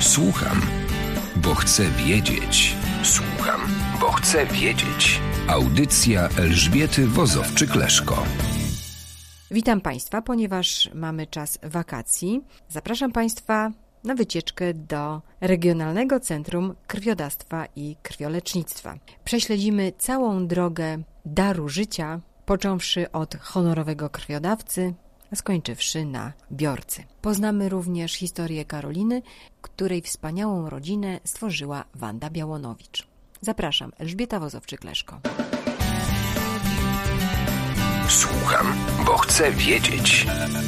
Słucham, bo chcę wiedzieć. Słucham, bo chcę wiedzieć. Audycja Elżbiety Wozowczyk-Leszko. Witam Państwa, ponieważ mamy czas wakacji. Zapraszam Państwa na wycieczkę do Regionalnego Centrum Krwiodawstwa i Krwiolecznictwa. Prześledzimy całą drogę daru życia, począwszy od honorowego krwiodawcy, a skończywszy na biorcy. Poznamy również historię Karoliny, której wspaniałą rodzinę stworzyła Wanda Białonowicz. Zapraszam, Elżbieta Wozowczyk-Leszko. Słucham, bo chcę wiedzieć.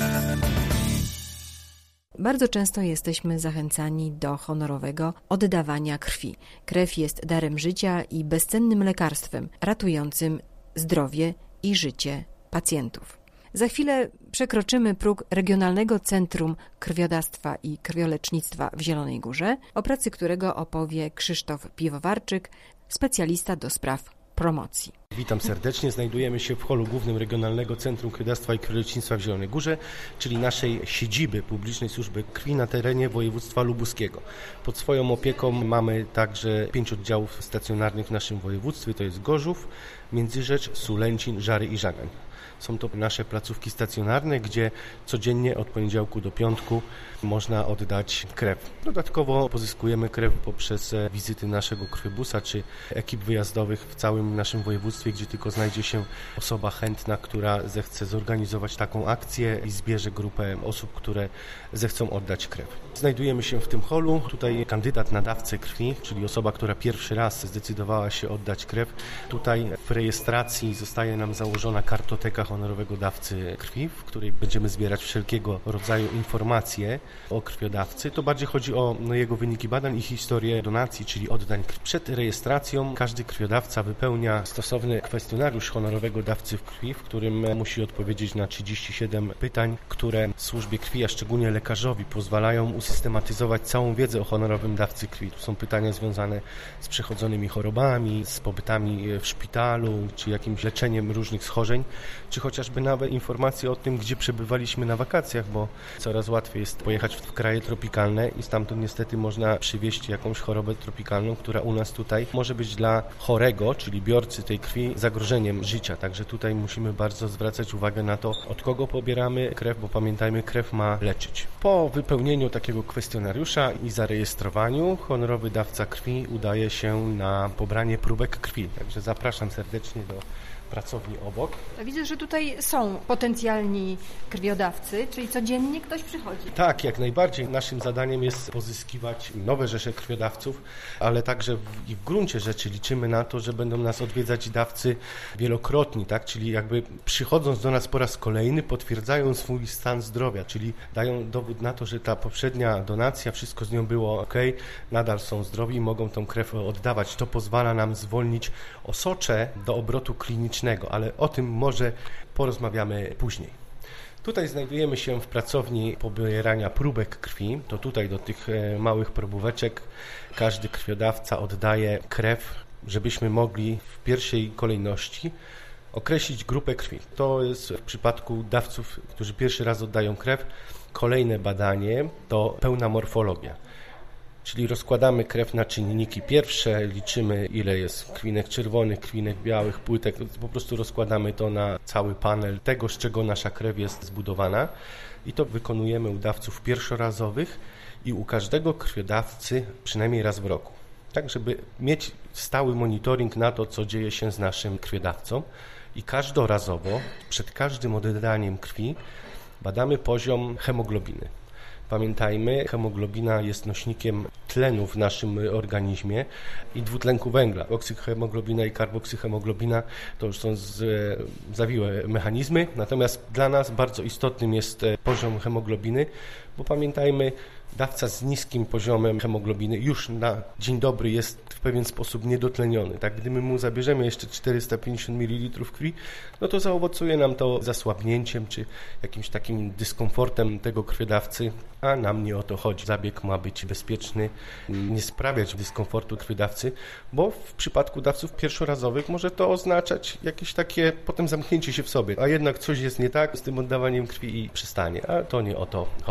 Bardzo często jesteśmy zachęcani do honorowego oddawania krwi. Krew jest darem życia i bezcennym lekarstwem ratującym zdrowie i życie pacjentów. Za chwilę przekroczymy próg Regionalnego Centrum Krwiodawstwa i Krwiolecznictwa w Zielonej Górze, o pracy którego opowie Krzysztof Piwowarczyk, specjalista do spraw promocji. Witam serdecznie. Znajdujemy się w holu głównym Regionalnego Centrum Krwiodawstwa i Krwiolecznictwa w Zielonej Górze, czyli naszej siedziby publicznej służby krwi na terenie województwa lubuskiego. Pod swoją opieką mamy także 5 oddziałów stacjonarnych w naszym województwie, to jest Gorzów, Międzyrzecz, Sulęcin, Żary i Żagań. Są to nasze placówki stacjonarne, gdzie codziennie od poniedziałku do piątku można oddać krew. Dodatkowo pozyskujemy krew poprzez wizyty naszego krwiobusa czy ekip wyjazdowych w całym naszym województwie, gdzie tylko znajdzie się osoba chętna, która zechce zorganizować taką akcję i zbierze grupę osób, które zechcą oddać krew. Znajdujemy się w tym holu. Tutaj kandydat na dawcę krwi, czyli osoba, która pierwszy raz zdecydowała się oddać krew. Tutaj w rejestracji zostaje nam założona kartoteka honorowego dawcy krwi, w której będziemy zbierać wszelkiego rodzaju informacje o krwiodawcy. To bardziej chodzi o jego wyniki badań i historię donacji, czyli oddań krwi. Przed rejestracją każdy krwiodawca wypełnia stosowny kwestionariusz honorowego dawcy krwi, w którym musi odpowiedzieć na 37 pytań, które służbie krwi, a szczególnie lekarzowi, pozwalają usystematyzować całą wiedzę o honorowym dawcy krwi. Tu są pytania związane z przechodzonymi chorobami, z pobytami w szpitalu, czy jakimś leczeniem różnych schorzeń, czy chociażby nawet informacje o tym, gdzie przebywaliśmy na wakacjach, bo coraz łatwiej jest pojechać w kraje tropikalne i stamtąd niestety można przywieźć jakąś chorobę tropikalną, która u nas tutaj może być dla chorego, czyli biorcy tej krwi, zagrożeniem życia. Także tutaj musimy bardzo zwracać uwagę na to, od kogo pobieramy krew, bo pamiętajmy, krew ma leczyć. Po wypełnieniu takiego kwestionariusza i zarejestrowaniu honorowy dawca krwi udaje się na pobranie próbek krwi. Także zapraszam serdecznie do pracowni obok. Widzę, że tutaj są potencjalni krwiodawcy, czyli codziennie ktoś przychodzi. Tak, jak najbardziej. Naszym zadaniem jest pozyskiwać nowe rzesze krwiodawców, ale także w gruncie rzeczy liczymy na to, że będą nas odwiedzać dawcy wielokrotni, tak? Czyli jakby przychodząc do nas po raz kolejny potwierdzają swój stan zdrowia, czyli dają dowód na to, że ta poprzednia donacja, wszystko z nią było ok, nadal są zdrowi i mogą tą krew oddawać. To pozwala nam zwolnić osocze do obrotu klinicznego, ale o tym może porozmawiamy później. Tutaj znajdujemy się w pracowni pobierania próbek krwi. To tutaj do tych małych probóweczek każdy krwiodawca oddaje krew, żebyśmy mogli w pierwszej kolejności określić grupę krwi. To jest w przypadku dawców, którzy pierwszy raz oddają krew. Kolejne badanie to pełna morfologia. Czyli rozkładamy krew na czynniki pierwsze, liczymy ile jest krwinek czerwonych, krwinek białych, płytek, po prostu rozkładamy to na cały panel tego, z czego nasza krew jest zbudowana i to wykonujemy u dawców pierwszorazowych i u każdego krwiodawcy przynajmniej raz w roku. Tak, żeby mieć stały monitoring na to, co dzieje się z naszym krwiodawcą i każdorazowo, przed każdym oddaniem krwi badamy poziom hemoglobiny. Pamiętajmy, hemoglobina jest nośnikiem tlenu w naszym organizmie i dwutlenku węgla. Oksyhemoglobina i karboksyhemoglobina to już są zawiłe mechanizmy, natomiast dla nas bardzo istotnym jest poziom hemoglobiny, bo pamiętajmy, dawca z niskim poziomem hemoglobiny już na dzień dobry jest w pewien sposób niedotleniony. Tak? Gdy my mu zabierzemy jeszcze 450 ml krwi, no to zaowocuje nam to zasłabnięciem czy jakimś takim dyskomfortem tego krwiodawcy, a nam nie o to chodzi. Zabieg ma być bezpieczny, nie sprawiać dyskomfortu krwiodawcy, bo w przypadku dawców pierwszorazowych może to oznaczać jakieś takie potem zamknięcie się w sobie, a jednak coś jest nie tak z tym oddawaniem krwi i przestanie, a to nie o to chodzi.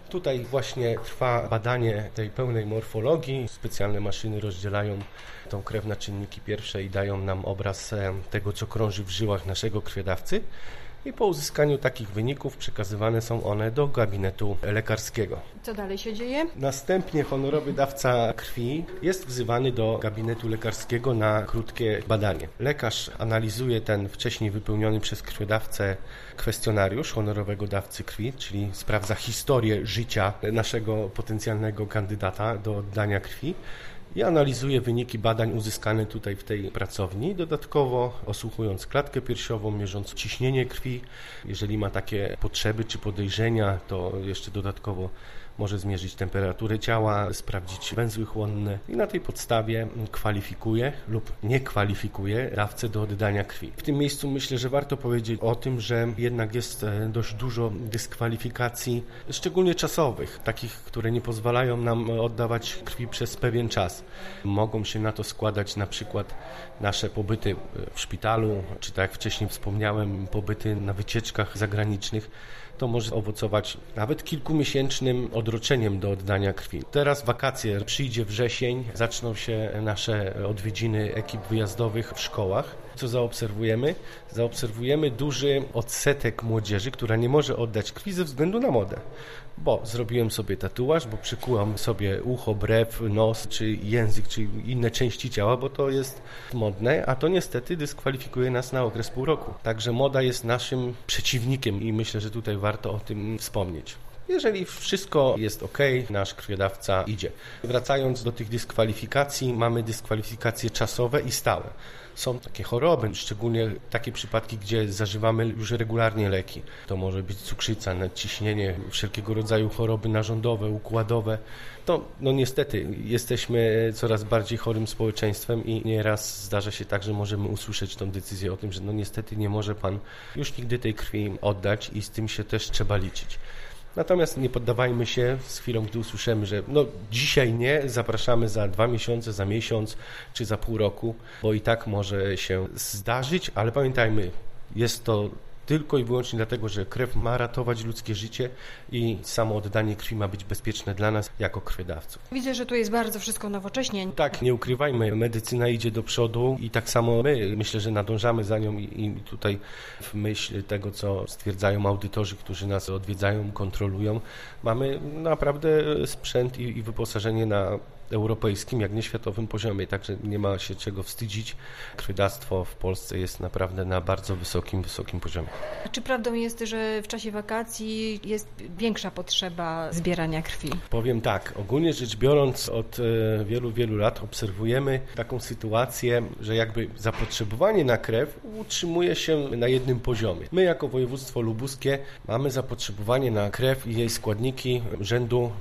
Tutaj właśnie trwa badanie tej pełnej morfologii. Specjalne maszyny rozdzielają tą krew na czynniki pierwsze i dają nam obraz tego, co krąży w żyłach naszego krwiodawcy. I po uzyskaniu takich wyników przekazywane są one do gabinetu lekarskiego. Co dalej się dzieje? Następnie honorowy dawca krwi jest wzywany do gabinetu lekarskiego na krótkie badanie. Lekarz analizuje ten wcześniej wypełniony przez krwiodawcę kwestionariusz honorowego dawcy krwi, czyli sprawdza historię życia naszego potencjalnego kandydata do oddania krwi. I analizuje wyniki badań uzyskane tutaj w tej pracowni, dodatkowo osłuchując klatkę piersiową, mierząc ciśnienie krwi. Jeżeli ma takie potrzeby czy podejrzenia, to jeszcze dodatkowo może zmierzyć temperaturę ciała, sprawdzić węzły chłonne i na tej podstawie kwalifikuje lub nie kwalifikuje dawcę do oddania krwi. W tym miejscu myślę, że warto powiedzieć o tym, że jednak jest dość dużo dyskwalifikacji, szczególnie czasowych, takich, które nie pozwalają nam oddawać krwi przez pewien czas. Mogą się na to składać na przykład nasze pobyty w szpitalu, czy tak jak wcześniej wspomniałem, pobyty na wycieczkach zagranicznych. To może owocować nawet kilkumiesięcznym odroczeniem do oddania krwi. Teraz wakacje, przyjdzie wrzesień, zaczną się nasze odwiedziny ekip wyjazdowych w szkołach. Co zaobserwujemy? Zaobserwujemy duży odsetek młodzieży, która nie może oddać krwi ze względu na modę. Bo zrobiłem sobie tatuaż, bo przykułam sobie ucho, brew, nos, czy język, czy inne części ciała, bo to jest modne, a to niestety dyskwalifikuje nas na okres pół roku. Także moda jest naszym przeciwnikiem i myślę, że tutaj warto o tym wspomnieć. Jeżeli wszystko jest ok, nasz krwiodawca idzie. Wracając do tych dyskwalifikacji, mamy dyskwalifikacje czasowe i stałe. Są takie choroby, szczególnie takie przypadki, gdzie zażywamy już regularnie leki. To może być cukrzyca, nadciśnienie, wszelkiego rodzaju choroby narządowe, układowe. To niestety jesteśmy coraz bardziej chorym społeczeństwem i nieraz zdarza się tak, że możemy usłyszeć tą decyzję o tym, że niestety nie może Pan już nigdy tej krwi oddać i z tym się też trzeba liczyć. Natomiast nie poddawajmy się z chwilą, gdy usłyszymy, że dzisiaj nie, zapraszamy za 2 miesiące, za miesiąc czy za pół roku, bo i tak może się zdarzyć, ale pamiętajmy, jest to tylko i wyłącznie dlatego, że krew ma ratować ludzkie życie i samo oddanie krwi ma być bezpieczne dla nas jako krwiodawców. Widzę, że tu jest bardzo wszystko nowocześnie. Tak, nie ukrywajmy, medycyna idzie do przodu i tak samo my, myślę, że nadążamy za nią i tutaj w myśl tego, co stwierdzają audytorzy, którzy nas odwiedzają, kontrolują, mamy naprawdę sprzęt i wyposażenie na europejskim, jak nie światowym poziomie, także nie ma się czego wstydzić. Krwiodawstwo w Polsce jest naprawdę na bardzo wysokim poziomie. A czy prawdą jest, że w czasie wakacji jest większa potrzeba zbierania krwi? Powiem tak, ogólnie rzecz biorąc od wielu lat obserwujemy taką sytuację, że jakby zapotrzebowanie na krew utrzymuje się na jednym poziomie. My jako województwo lubuskie mamy zapotrzebowanie na krew i jej składniki rzędu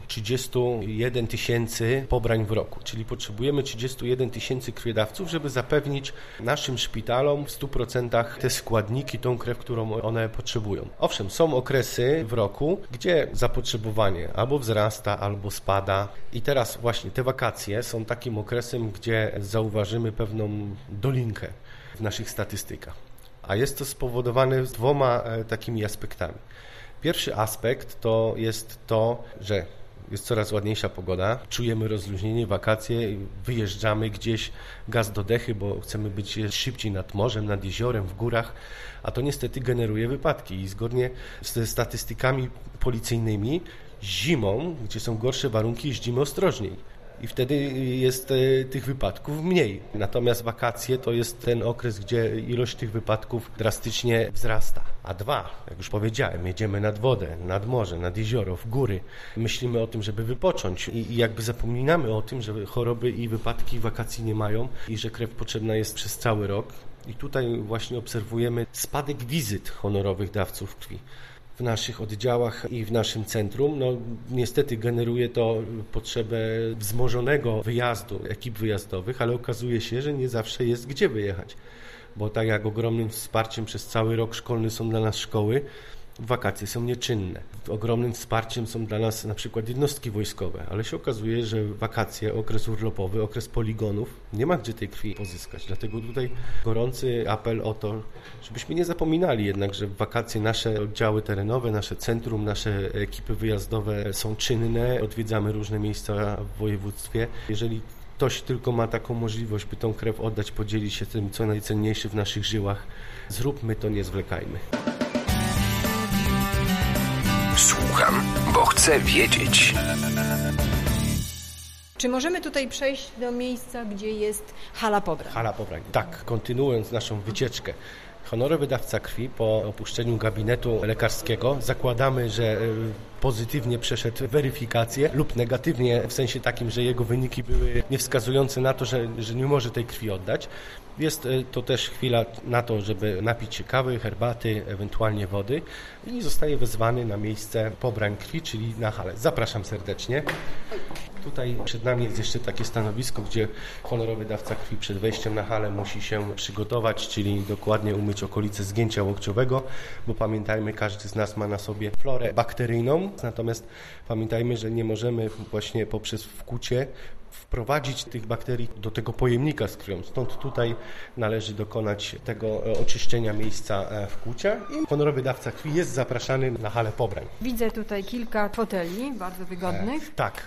31 tysięcy pobrań w roku, czyli potrzebujemy 31 tysięcy krwiodawców, żeby zapewnić naszym szpitalom w 100% te składniki, tą krew, którą one potrzebują. Owszem, są okresy w roku, gdzie zapotrzebowanie albo wzrasta, albo spada i teraz właśnie te wakacje są takim okresem, gdzie zauważymy pewną dolinkę w naszych statystykach. A jest to spowodowane 2 takimi aspektami. Pierwszy aspekt to jest to, że jest coraz ładniejsza pogoda, czujemy rozluźnienie, wakacje, wyjeżdżamy gdzieś, gaz do dechy, bo chcemy być szybciej nad morzem, nad jeziorem, w górach, a to niestety generuje wypadki i zgodnie ze statystykami policyjnymi zimą, gdzie są gorsze warunki, jeździmy ostrożniej. I wtedy jest tych wypadków mniej. Natomiast wakacje to jest ten okres, gdzie ilość tych wypadków drastycznie wzrasta. A 2, jak już powiedziałem, jedziemy nad wodę, nad morze, nad jezioro, w góry. Myślimy o tym, żeby wypocząć i jakby zapominamy o tym, że choroby i wypadki wakacji nie mają i że krew potrzebna jest przez cały rok. I tutaj właśnie obserwujemy spadek wizyt honorowych dawców krwi w naszych oddziałach i w naszym centrum. Niestety generuje to potrzebę wzmożonego wyjazdu ekip wyjazdowych, ale okazuje się, że nie zawsze jest gdzie wyjechać, bo tak jak ogromnym wsparciem przez cały rok szkolny są dla nas szkoły, wakacje są nieczynne. Ogromnym wsparciem są dla nas na przykład jednostki wojskowe, ale się okazuje, że wakacje, okres urlopowy, okres poligonów, nie ma gdzie tej krwi pozyskać. Dlatego tutaj gorący apel o to, żebyśmy nie zapominali jednak, że w wakacje nasze oddziały terenowe, nasze centrum, nasze ekipy wyjazdowe są czynne, odwiedzamy różne miejsca w województwie. Jeżeli ktoś tylko ma taką możliwość, by tą krew oddać, podzielić się tym, co najcenniejsze w naszych żyłach, zróbmy to, nie zwlekajmy. Słucham, bo chcę wiedzieć. Czy możemy tutaj przejść do miejsca, gdzie jest hala pobrań? Hala pobrań. Tak, kontynuując naszą wycieczkę. Honorowy dawca krwi po opuszczeniu gabinetu lekarskiego zakładamy, że pozytywnie przeszedł weryfikację lub negatywnie w sensie takim, że jego wyniki były niewskazujące na to, że nie może tej krwi oddać. Jest to też chwila na to, żeby napić się kawy, herbaty, ewentualnie wody i zostaje wezwany na miejsce pobrań krwi, czyli na halę. Zapraszam serdecznie. Tutaj przed nami jest jeszcze takie stanowisko, gdzie honorowy dawca krwi przed wejściem na halę musi się przygotować, czyli dokładnie umyć okolice zgięcia łokciowego, bo pamiętajmy, każdy z nas ma na sobie florę bakteryjną, natomiast pamiętajmy, że nie możemy właśnie poprzez wkłucie wprowadzić tych bakterii do tego pojemnika z krwią. Stąd tutaj należy dokonać tego oczyszczenia miejsca wkłucia i honorowy dawca krwi jest zapraszany na halę pobrań. Widzę tutaj kilka foteli, bardzo wygodnych. Tak,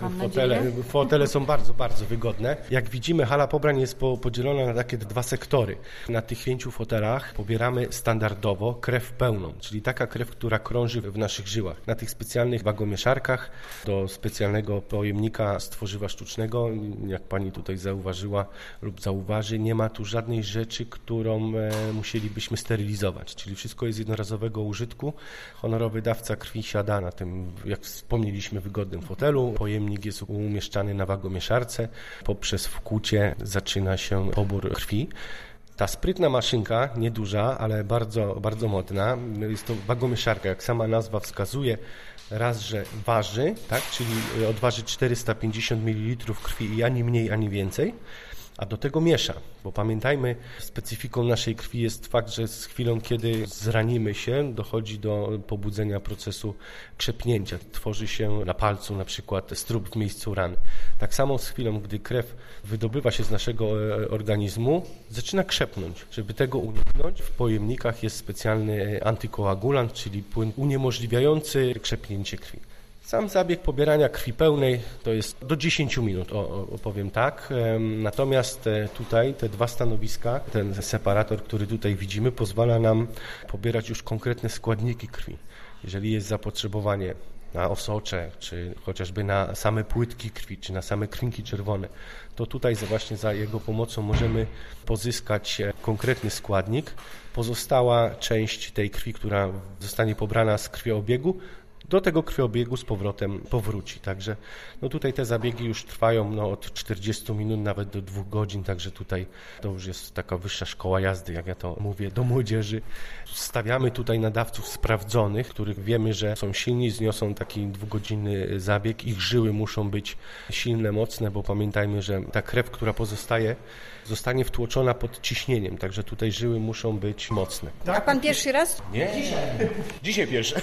fotele są bardzo, bardzo wygodne. Jak widzimy, hala pobrań jest podzielona na takie 2 sektory. Na tych 5 fotelach pobieramy standardowo krew pełną, czyli taka krew, która krąży w naszych żyłach. Na tych specjalnych wagomieszarkach do specjalnego pojemnika z tworzywa sztucznego, jak pani tutaj zauważyła lub zauważy, nie ma tu żadnej rzeczy, którą musielibyśmy sterylizować, czyli wszystko jest jednorazowego użytku. Honorowy dawca krwi siada na tym, jak wspomnieliśmy, wygodnym fotelu. Pojemnik jest umieszczany na wagomieszarce. Poprzez wkłucie zaczyna się pobór krwi. Ta sprytna maszynka, nieduża, ale bardzo, bardzo modna, jest to wagomieszarka, jak sama nazwa wskazuje. Raz, że waży, tak, czyli odważy 450 ml krwi i ani mniej, ani więcej, a do tego miesza, bo pamiętajmy, specyfiką naszej krwi jest fakt, że z chwilą, kiedy zranimy się, dochodzi do pobudzenia procesu krzepnięcia. Tworzy się na palcu na przykład strób w miejscu rany. Tak samo z chwilą, gdy krew wydobywa się z naszego organizmu, zaczyna krzepnąć. Żeby tego uniknąć, w pojemnikach jest specjalny antykoagulant, czyli płyn uniemożliwiający krzepnięcie krwi. Sam zabieg pobierania krwi pełnej to jest do 10 minut, opowiem tak. Natomiast tutaj te 2 stanowiska, ten separator, który tutaj widzimy, pozwala nam pobierać już konkretne składniki krwi. Jeżeli jest zapotrzebowanie na osocze, czy chociażby na same płytki krwi, czy na same krwinki czerwone, to tutaj właśnie za jego pomocą możemy pozyskać konkretny składnik. Pozostała część tej krwi, która zostanie pobrana z krwiobiegu, do tego krwiobiegu z powrotem powróci. Także tutaj te zabiegi już trwają od 40 minut nawet do 2 godzin, także tutaj to już jest taka wyższa szkoła jazdy, jak ja to mówię, do młodzieży. Stawiamy tutaj na dawców sprawdzonych, których wiemy, że są silni, zniosą taki 2-godzinny zabieg. Ich żyły muszą być silne, mocne, bo pamiętajmy, że ta krew, która pozostaje, zostanie wtłoczona pod ciśnieniem, także tutaj żyły muszą być mocne. A pan pierwszy raz? Nie, dzisiaj pierwszy.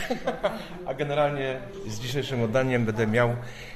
A generalnie z dzisiejszym oddaniem będę miał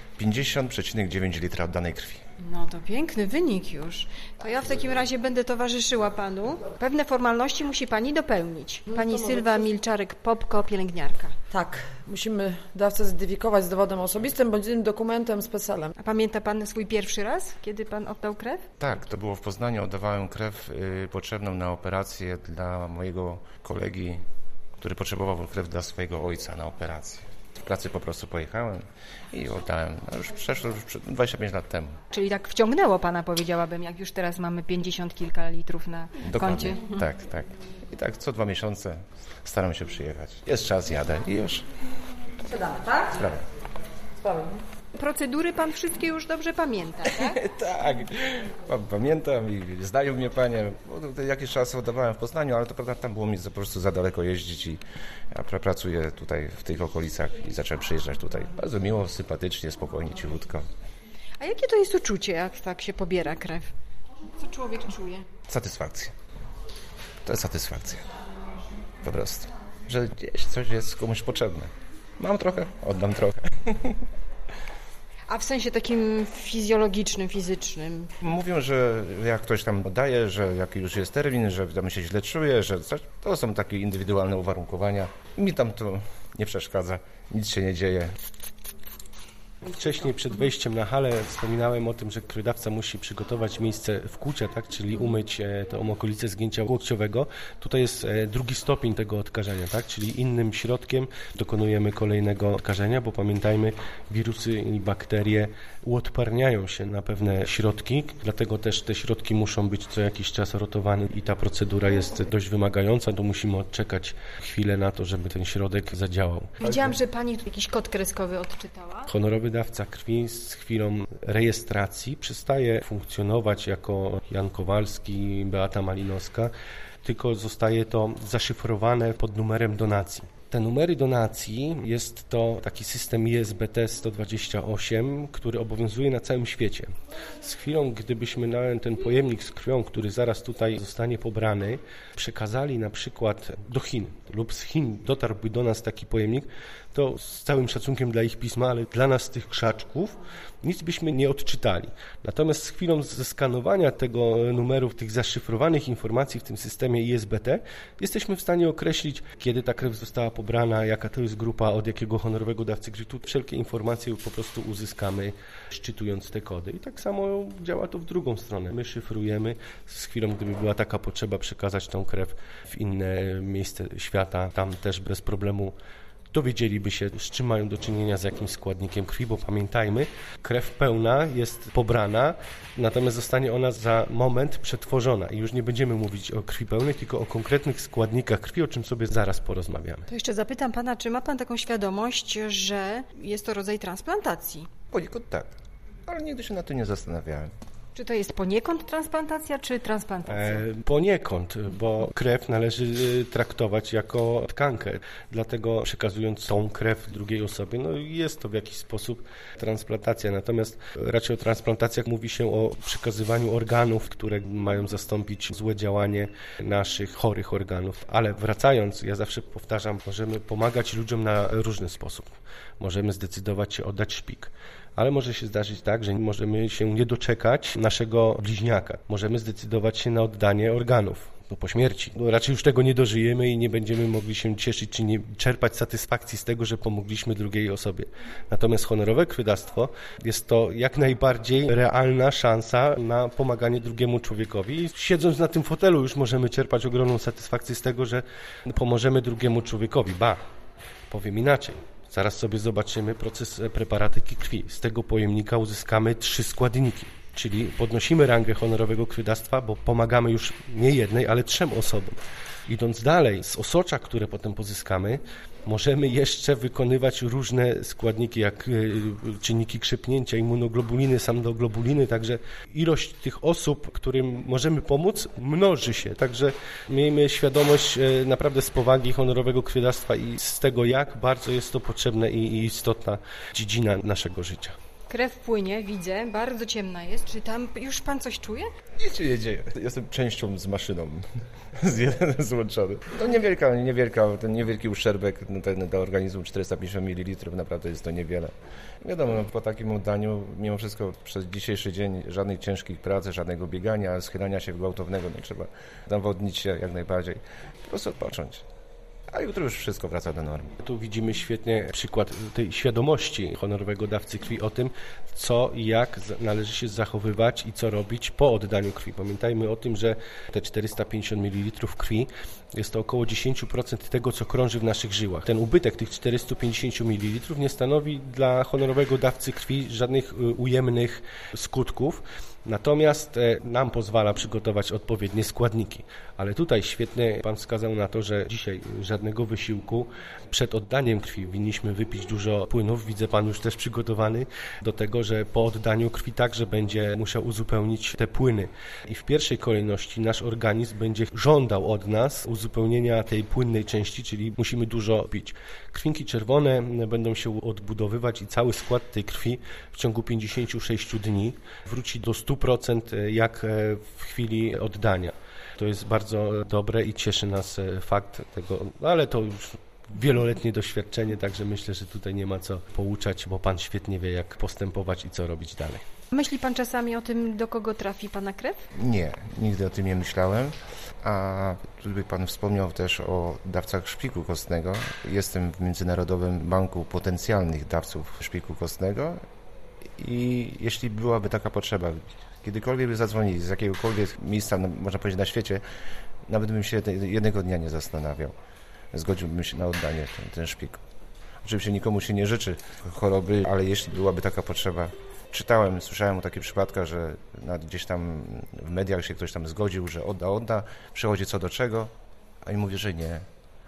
50,9 litra oddanej krwi. No to piękny wynik już. To ja w takim razie będę towarzyszyła panu. Pewne formalności musi pani dopełnić. Pani Sylwa Milczarek-Popko, pielęgniarka. Tak, musimy dawcę zidentyfikować z dowodem osobistym bądź innym dokumentem z PESEL-em. A pamięta pan swój pierwszy raz, kiedy pan oddał krew? Tak, to było w Poznaniu. Oddawałem krew potrzebną na operację dla mojego kolegi, który potrzebował krew dla swojego ojca na operację. W pracy po prostu pojechałem i oddałem. Już przeszło 25 lat temu. Czyli tak wciągnęło pana, powiedziałabym, jak już teraz mamy 50 kilka litrów na Dokładnie. koncie. Tak. I tak co 2 miesiące staram się przyjechać. Jest czas, jadę i już. Siadamy, tak? Sprawa. Procedury pan wszystkie już dobrze pamięta, tak? Tak, pamiętam i znają mnie panie. Bo jakiś czas oddawałem w Poznaniu, ale to prawda, tam było mi po prostu za daleko jeździć i ja pracuję tutaj w tych okolicach i zacząłem przyjeżdżać tutaj. Bardzo miło, sympatycznie, spokojnie, cichutko. A jakie to jest uczucie, jak tak się pobiera krew? Co człowiek czuje? Satysfakcja. To jest satysfakcja. Po prostu. że gdzieś coś jest komuś potrzebne. Mam trochę, oddam trochę. A w sensie takim fizjologicznym, fizycznym? Mówią, że jak ktoś tam oddaje, że jak już jest termin, że tam się źle czuje, że coś, to są takie indywidualne uwarunkowania. Mi tam to nie przeszkadza, nic się nie dzieje. Wcześniej przed wejściem na halę wspominałem o tym, że krwiodawca musi przygotować miejsce wkłucia, tak, czyli umyć tą okolicę zgięcia łokciowego. Tutaj jest drugi stopień tego odkażenia, tak, czyli innym środkiem dokonujemy kolejnego odkażenia, bo pamiętajmy, wirusy i bakterie uodparniają się na pewne środki, dlatego też te środki muszą być co jakiś czas rotowane i ta procedura jest dość wymagająca, to musimy odczekać chwilę na to, żeby ten środek zadziałał. Widziałam, że pani tu jakiś kod kreskowy odczytała. Honorowy dawca krwi z chwilą rejestracji przestaje funkcjonować jako Jan Kowalski, Beata Malinowska, tylko zostaje to zaszyfrowane pod numerem donacji. Te numery donacji jest to taki system ISBT 128, który obowiązuje na całym świecie. Z chwilą, gdybyśmy ten pojemnik z krwią, który zaraz tutaj zostanie pobrany, przekazali na przykład do Chin lub z Chin dotarłby do nas taki pojemnik, to z całym szacunkiem dla ich pisma, ale dla nas tych krzaczków nic byśmy nie odczytali. Natomiast z chwilą zeskanowania tego numeru, tych zaszyfrowanych informacji w tym systemie ISBT, jesteśmy w stanie określić, kiedy ta krew została pobrana, jaka to jest grupa, od jakiego honorowego dawcy krwi. Tu wszelkie informacje po prostu uzyskamy, szczytując te kody. I tak samo działa to w drugą stronę. My szyfrujemy, z chwilą, gdyby była taka potrzeba, przekazać tą krew w inne miejsce świata, tam też bez problemu dowiedzieliby się, z czym mają do czynienia, z jakimś składnikiem krwi, bo pamiętajmy, krew pełna jest pobrana, natomiast zostanie ona za moment przetworzona i już nie będziemy mówić o krwi pełnej, tylko o konkretnych składnikach krwi, o czym sobie zaraz porozmawiamy. To jeszcze zapytam pana, czy ma pan taką świadomość, że jest to rodzaj transplantacji? Poniekąd tak, ale nigdy się na to nie zastanawiałem. Czy to jest poniekąd transplantacja, czy transplantacja? Poniekąd, bo krew należy traktować jako tkankę. Dlatego przekazując tą krew drugiej osobie, no jest to w jakiś sposób transplantacja. Natomiast raczej o transplantacjach mówi się o przekazywaniu organów, które mają zastąpić złe działanie naszych chorych organów. Ale wracając, ja zawsze powtarzam, możemy pomagać ludziom na różny sposób. Możemy zdecydować się oddać szpik. Ale może się zdarzyć tak, że możemy się nie doczekać naszego bliźniaka. Możemy zdecydować się na oddanie organów po śmierci. Raczej już tego nie dożyjemy i nie będziemy mogli się cieszyć czy nie czerpać satysfakcji z tego, że pomogliśmy drugiej osobie. Natomiast honorowe krwiodawstwo jest to jak najbardziej realna szansa na pomaganie drugiemu człowiekowi. I siedząc na tym fotelu już możemy czerpać ogromną satysfakcję z tego, że pomożemy drugiemu człowiekowi. Powiem inaczej. Zaraz sobie zobaczymy proces preparatyki krwi. Z tego pojemnika uzyskamy 3 składniki, czyli podnosimy rangę honorowego krwiodawstwa, bo pomagamy już nie jednej, ale 3 osobom. Idąc dalej, z osocza, które potem pozyskamy, możemy jeszcze wykonywać różne składniki, jak czynniki krzepnięcia, immunoglobuliny, samdoglobuliny, także ilość tych osób, którym możemy pomóc, mnoży się. Także miejmy świadomość naprawdę z powagi honorowego krwiodawstwa i z tego, jak bardzo jest to potrzebne i istotna dziedzina naszego życia. Krew płynie, widzę, bardzo ciemna jest. Czy tam już pan coś czuje? Nic się nie dzieje. Jestem częścią z maszyną złączony. To niewielka, ten niewielki uszczerbek dla organizmu 450 ml, naprawdę jest to niewiele. Wiadomo, po takim oddaniu, mimo wszystko przez dzisiejszy dzień żadnej ciężkich pracy, żadnego biegania, schylania się gwałtownego, trzeba nawodnić się jak najbardziej. Po prostu odpocząć. A jutro już wszystko wraca do normy. Tu widzimy świetnie przykład tej świadomości honorowego dawcy krwi o tym, co i jak należy się zachowywać i co robić po oddaniu krwi. Pamiętajmy o tym, że te 450 ml krwi jest to około 10% tego, co krąży w naszych żyłach. Ten ubytek tych 450 ml nie stanowi dla honorowego dawcy krwi żadnych ujemnych skutków, natomiast nam pozwala przygotować odpowiednie składniki. Ale tutaj świetnie pan wskazał na to, że dzisiaj żadnego wysiłku przed oddaniem krwi winniśmy wypić dużo płynów. Widzę, pan już też przygotowany do tego, że po oddaniu krwi także będzie musiał uzupełnić te płyny. I w pierwszej kolejności nasz organizm będzie żądał od nas uzupełnienia tej płynnej części, czyli musimy dużo pić. Krwinki czerwone będą się odbudowywać i cały skład tej krwi w ciągu 56 dni wróci do 100% jak w chwili oddania. To jest bardzo dobre i cieszy nas fakt tego, ale to już wieloletnie doświadczenie, także myślę, że tutaj nie ma co pouczać, bo Pan świetnie wie, jak postępować i co robić dalej. Myśli Pan czasami o tym, do kogo trafi Pana krew? Nie, nigdy o tym nie myślałem. A tutaj Pan wspomniał też o dawcach szpiku kostnego. Jestem w Międzynarodowym Banku Potencjalnych Dawców Szpiku Kostnego i jeśli byłaby taka potrzeba, kiedykolwiek by zadzwonili z jakiegokolwiek miejsca, można powiedzieć na świecie, nawet bym się jednego dnia nie zastanawiał. Zgodziłbym się na oddanie ten szpik. Oczywiście nikomu się nie życzy choroby, ale jeśli byłaby taka potrzeba. Słyszałem o takich przypadkach, że gdzieś tam w mediach się ktoś tam zgodził, że odda, przychodzi co do czego, a i mówi, że nie.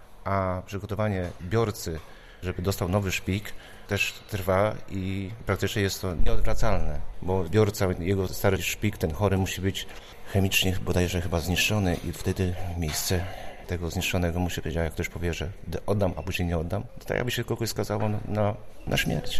A przygotowanie biorcy, żeby dostał nowy szpik, też trwa i praktycznie jest to nieodwracalne, bo biorca, jego stary szpik, ten chory musi być chemicznie bodajże chyba zniszczony i wtedy miejsce tego zniszczonego musi być, a jak ktoś powie, że oddam, a później nie oddam, to tak jakby się kogoś skazało na śmierć.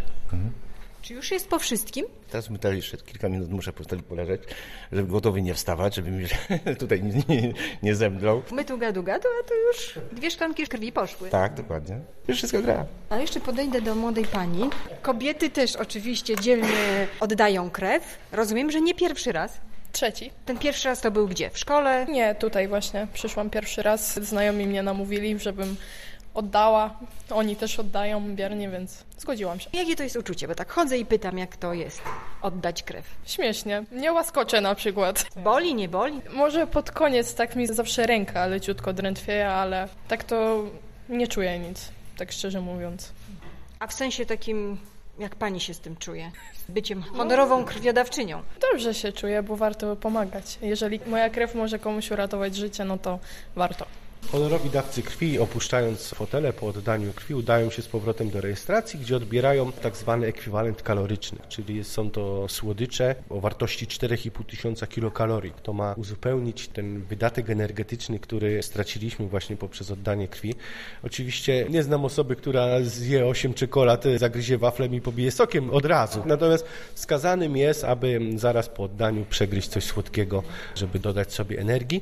Czy już jest po wszystkim? Teraz my jeszcze kilka minut muszę poleżeć, żeby gotowy nie wstawać, żeby mi tutaj nie zemdlał. My tu gadu, a to już 2 szklanki krwi poszły. Tak, dokładnie. Już wszystko gra. Ale jeszcze podejdę do młodej pani. Kobiety też oczywiście dzielnie oddają krew. Rozumiem, że nie pierwszy raz. 3. Ten pierwszy raz to był gdzie? W szkole? Nie, tutaj właśnie przyszłam pierwszy raz. Znajomi mnie namówili, żebym oddała. Oni też oddają biernie, więc zgodziłam się. Jakie to jest uczucie? Bo tak chodzę i pytam, jak to jest oddać krew. Śmiesznie. Nie łaskoczę na przykład. Boli, nie boli? Może pod koniec tak mi zawsze ręka leciutko drętwieje, ale tak to nie czuję nic, tak szczerze mówiąc. A w sensie takim, jak pani się z tym czuje? Byciem honorową krwiodawczynią. Dobrze się czuję, bo warto pomagać. Jeżeli moja krew może komuś uratować życie, no to warto. Honorowi dawcy krwi, opuszczając fotele po oddaniu krwi, udają się z powrotem do rejestracji, gdzie odbierają tak zwany ekwiwalent kaloryczny, czyli są to słodycze o wartości 4500 kilokalorii. To ma uzupełnić ten wydatek energetyczny, który straciliśmy właśnie poprzez oddanie krwi. Oczywiście nie znam osoby, która zje 8 czekolad, zagryzie waflem i pobije sokiem od razu. Natomiast wskazanym jest, aby zaraz po oddaniu przegryźć coś słodkiego, żeby dodać sobie energii.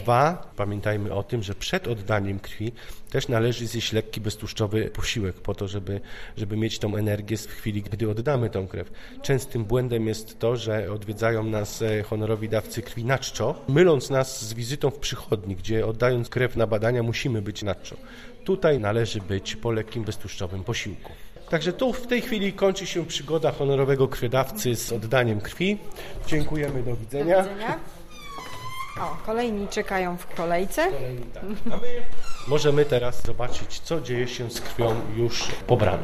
2, pamiętajmy o tym, że przed oddaniem krwi też należy zjeść lekki, beztłuszczowy posiłek po to, żeby mieć tą energię w chwili, gdy oddamy tą krew. Częstym błędem jest to, że odwiedzają nas honorowi dawcy krwi na czczo, myląc nas z wizytą w przychodni, gdzie oddając krew na badania musimy być na czczo. Tutaj należy być po lekkim, beztłuszczowym posiłku. Także tu w tej chwili kończy się przygoda honorowego krwiodawcy z oddaniem krwi. Dziękujemy, do widzenia. Do widzenia. O, kolejni czekają w kolejce. A my możemy teraz zobaczyć, co dzieje się z krwią już pobraną.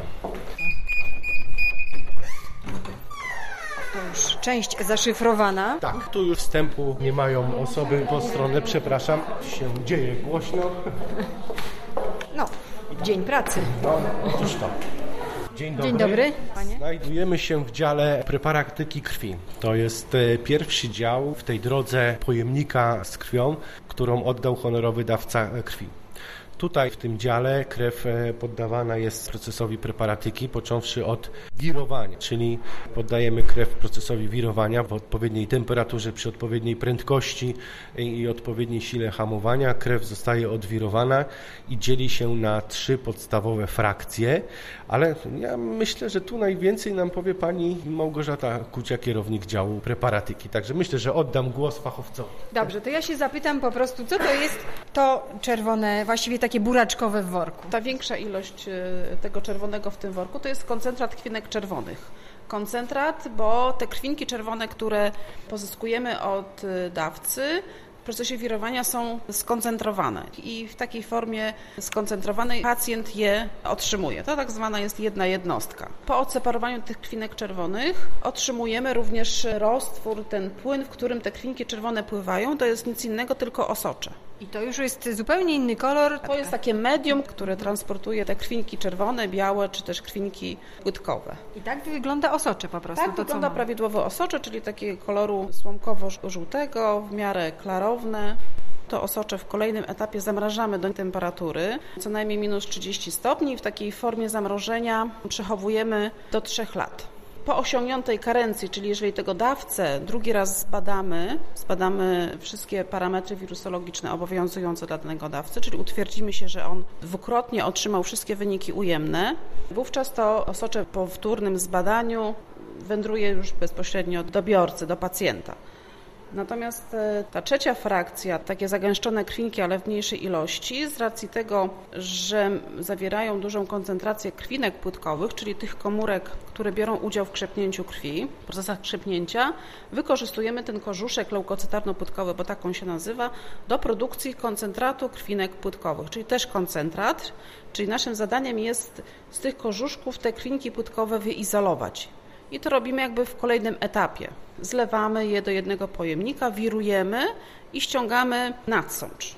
To już część zaszyfrowana. Tak, tu już wstępu nie mają osoby po stronę, przepraszam, się dzieje głośno. No, dzień pracy. No, otóż to. Dzień dobry. Dzień dobry, panie. Znajdujemy się w dziale preparatyki krwi. To jest pierwszy dział w tej drodze pojemnika z krwią, którą oddał honorowy dawca krwi. Tutaj w tym dziale krew poddawana jest procesowi preparatyki, począwszy od wirowania, czyli poddajemy krew procesowi wirowania w odpowiedniej temperaturze, przy odpowiedniej prędkości i odpowiedniej sile hamowania. Krew zostaje odwirowana i dzieli się na 3 podstawowe frakcje, ale ja myślę, że tu najwięcej nam powie pani Małgorzata Kucia, kierownik działu preparatyki. Także myślę, że oddam głos fachowcowi. Dobrze, to ja się zapytam po prostu, co to jest to czerwone, właściwie takie buraczkowe w worku? Ta większa ilość tego czerwonego w tym worku to jest koncentrat krwinek czerwonych. Koncentrat, bo te krwinki czerwone, które pozyskujemy od dawcy, w procesie wirowania są skoncentrowane i w takiej formie skoncentrowanej pacjent je otrzymuje. To tak zwana jest jedna jednostka. Po odseparowaniu tych krwinek czerwonych otrzymujemy również roztwór, ten płyn, w którym te krwinki czerwone pływają. To jest nic innego, tylko osocze. I to już jest zupełnie inny kolor. To jest takie medium, które transportuje te krwinki czerwone, białe czy też krwinki płytkowe. I tak wygląda osocze po prostu. Tak wygląda prawidłowo osocze, czyli takiego koloru słomkowo-żółtego, w miarę klarowne. To osocze w kolejnym etapie zamrażamy do temperatury co najmniej minus 30 stopni i w takiej formie zamrożenia przechowujemy do 3 lat. Po osiągniętej karencji, czyli jeżeli tego dawcę drugi raz zbadamy wszystkie parametry wirusologiczne obowiązujące dla danego dawcy, czyli utwierdzimy się, że on dwukrotnie otrzymał wszystkie wyniki ujemne, wówczas to osocze po wtórnym zbadaniu wędruje już bezpośrednio do odbiorcy, do pacjenta. Natomiast ta trzecia frakcja, takie zagęszczone krwinki, ale w mniejszej ilości, z racji tego, że zawierają dużą koncentrację krwinek płytkowych, czyli tych komórek, które biorą udział w krzepnięciu krwi, w procesach krzepnięcia, wykorzystujemy ten korzuszek leukocytarno-płytkowy, bo tak on się nazywa, do produkcji koncentratu krwinek płytkowych, czyli też koncentrat, czyli naszym zadaniem jest z tych korzuszków te krwinki płytkowe wyizolować. I to robimy jakby w kolejnym etapie. Zlewamy je do jednego pojemnika, wirujemy i ściągamy nadsącz.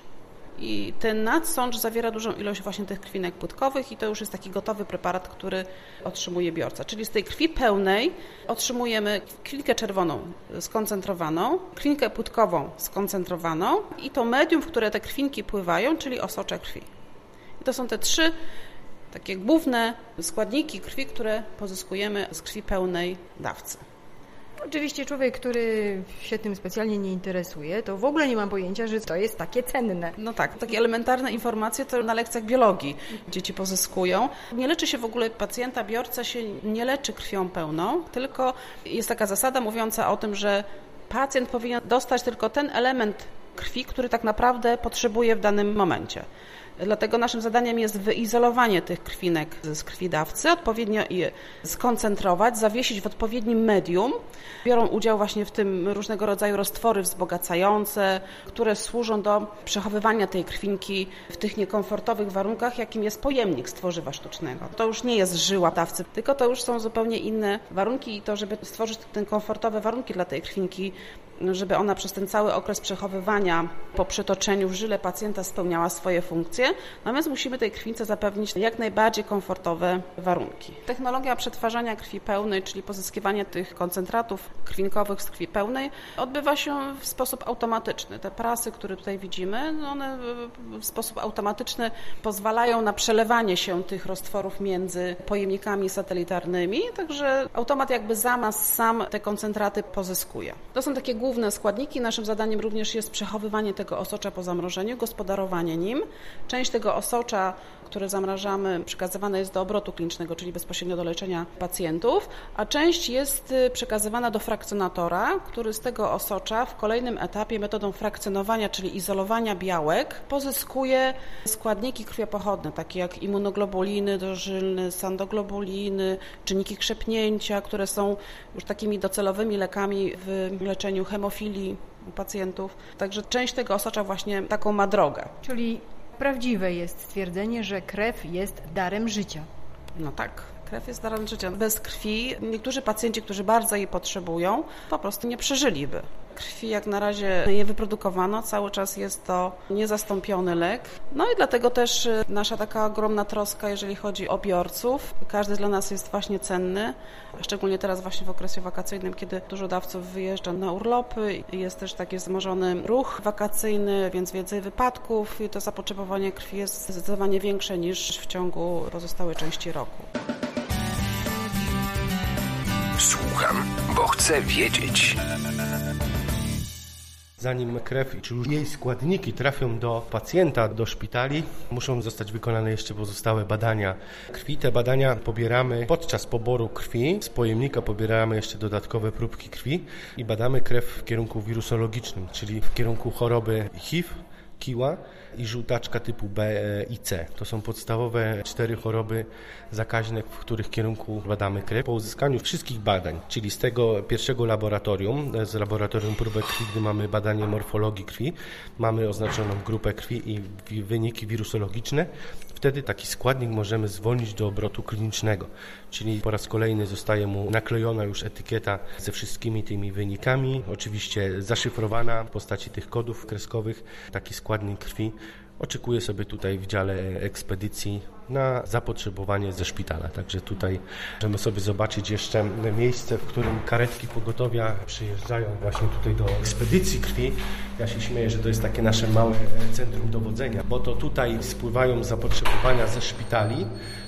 I ten nadsącz zawiera dużą ilość właśnie tych krwinek płytkowych i to już jest taki gotowy preparat, który otrzymuje biorca. Czyli z tej krwi pełnej otrzymujemy krwinkę czerwoną skoncentrowaną, krwinkę płytkową skoncentrowaną i to medium, w które te krwinki pływają, czyli osocze krwi. I to są te trzy takie główne składniki krwi, które pozyskujemy z krwi pełnej dawcy. Oczywiście człowiek, który się tym specjalnie nie interesuje, to w ogóle nie ma pojęcia, że to jest takie cenne. No tak, takie elementarne informacje to na lekcjach biologii dzieci pozyskują. Nie leczy się w ogóle pacjenta, biorca się nie leczy krwią pełną, tylko jest taka zasada mówiąca o tym, że pacjent powinien dostać tylko ten element krwi, który tak naprawdę potrzebuje w danym momencie. Dlatego naszym zadaniem jest wyizolowanie tych krwinek z krwi dawcy, odpowiednio je skoncentrować, zawiesić w odpowiednim medium. Biorą udział właśnie w tym różnego rodzaju roztwory wzbogacające, które służą do przechowywania tej krwinki w tych niekomfortowych warunkach, jakim jest pojemnik z tworzywa sztucznego. To już nie jest żyła dawcy, tylko to już są zupełnie inne warunki i to, żeby stworzyć te komfortowe warunki dla tej krwinki, żeby ona przez ten cały okres przechowywania po przetoczeniu w żyle pacjenta spełniała swoje funkcje, natomiast musimy tej krwince zapewnić jak najbardziej komfortowe warunki. Technologia przetwarzania krwi pełnej, czyli pozyskiwanie tych koncentratów krwinkowych z krwi pełnej, odbywa się w sposób automatyczny. Te prasy, które tutaj widzimy, one w sposób automatyczny pozwalają na przelewanie się tych roztworów między pojemnikami satelitarnymi, także automat jakby sam te koncentraty pozyskuje. To są takie główne składniki. Naszym zadaniem również jest przechowywanie tego osocza po zamrożeniu, gospodarowanie nim. Część tego osocza, które zamrażamy, przekazywana jest do obrotu klinicznego, czyli bezpośrednio do leczenia pacjentów, a część jest przekazywana do frakcjonatora, który z tego osocza w kolejnym etapie metodą frakcjonowania, czyli izolowania białek, pozyskuje składniki krwiopochodne, takie jak immunoglobuliny dożylne, sandoglobuliny, czynniki krzepnięcia, które są już takimi docelowymi lekami w leczeniu hemofilii u pacjentów. Także część tego osocza właśnie taką ma drogę. Czyli prawdziwe jest stwierdzenie, że krew jest darem życia. No tak, krew jest darem życia. Bez krwi niektórzy pacjenci, którzy bardzo jej potrzebują, po prostu nie przeżyliby. Krwi jak na razie nie wyprodukowano, cały czas jest to niezastąpiony lek. No i dlatego też nasza taka ogromna troska, jeżeli chodzi o biorców. Każdy dla nas jest właśnie cenny, szczególnie teraz właśnie w okresie wakacyjnym, kiedy dużo dawców wyjeżdża na urlopy. Jest też taki wzmożony ruch wakacyjny, więc więcej wypadków i to zapotrzebowanie krwi jest zdecydowanie większe niż w ciągu pozostałej części roku. Słucham, bo chcę wiedzieć. Zanim krew czy jej składniki trafią do pacjenta, do szpitali, muszą zostać wykonane jeszcze pozostałe badania krwi. Te badania pobieramy podczas poboru krwi. Z pojemnika pobieramy jeszcze dodatkowe próbki krwi i badamy krew w kierunku wirusologicznym, czyli w kierunku choroby HIV, kiła i żółtaczka typu B i C. To są podstawowe 4 choroby zakaźne, w których kierunku badamy krew. Po uzyskaniu wszystkich badań, czyli z tego pierwszego laboratorium, z laboratorium próbek krwi, gdy mamy badanie morfologii krwi, mamy oznaczoną grupę krwi i wyniki wirusologiczne, wtedy taki składnik możemy zwolnić do obrotu klinicznego, czyli po raz kolejny zostaje mu naklejona już etykieta ze wszystkimi tymi wynikami, oczywiście zaszyfrowana w postaci tych kodów kreskowych. Taki składnik krwi oczekuje sobie tutaj w dziale ekspedycji na zapotrzebowanie ze szpitala. Także tutaj możemy sobie zobaczyć jeszcze miejsce, w którym karetki pogotowia przyjeżdżają właśnie tutaj do ekspedycji krwi. Ja się śmieję, że to jest takie nasze małe centrum dowodzenia, bo to tutaj spływają zapotrzebowania ze szpitali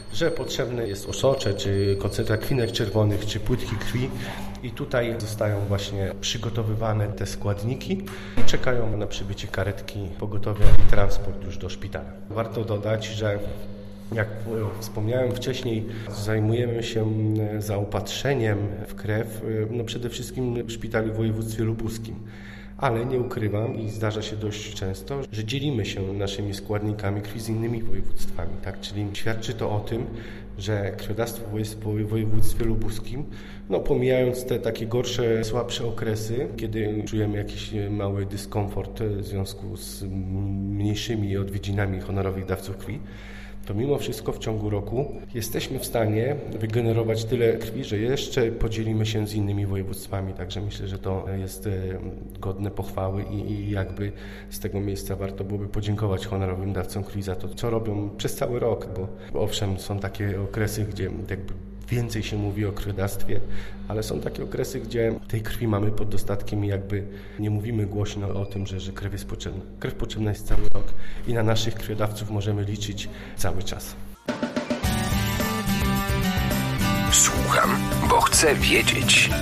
że potrzebne jest osocze, czy koncentrat krwinek czerwonych, czy płytki krwi i tutaj zostają właśnie przygotowywane te składniki i czekają na przybycie karetki pogotowia i transport już do szpitala. Warto dodać, że jak wspomniałem wcześniej, zajmujemy się zaopatrzeniem w krew przede wszystkim w szpitalu w województwie lubuskim. Ale nie ukrywam i zdarza się dość często, że dzielimy się naszymi składnikami krwi z innymi województwami. Tak? Czyli świadczy to o tym, że krwiodawstwo w województwie lubuskim, pomijając te takie gorsze, słabsze okresy, kiedy czujemy jakiś mały dyskomfort w związku z mniejszymi odwiedzinami honorowych dawców krwi, to mimo wszystko w ciągu roku jesteśmy w stanie wygenerować tyle krwi, że jeszcze podzielimy się z innymi województwami. Także myślę, że to jest godne pochwały i jakby z tego miejsca warto byłoby podziękować honorowym dawcom krwi za to, co robią przez cały rok, bo owszem, są takie okresy, gdzie jakby więcej się mówi o krwiodawstwie, ale są takie okresy, gdzie tej krwi mamy pod dostatkiem i jakby nie mówimy głośno o tym, że krew jest potrzebna. Krew potrzebna jest cały rok i na naszych krwiodawców możemy liczyć cały czas. Słucham, bo chcę wiedzieć.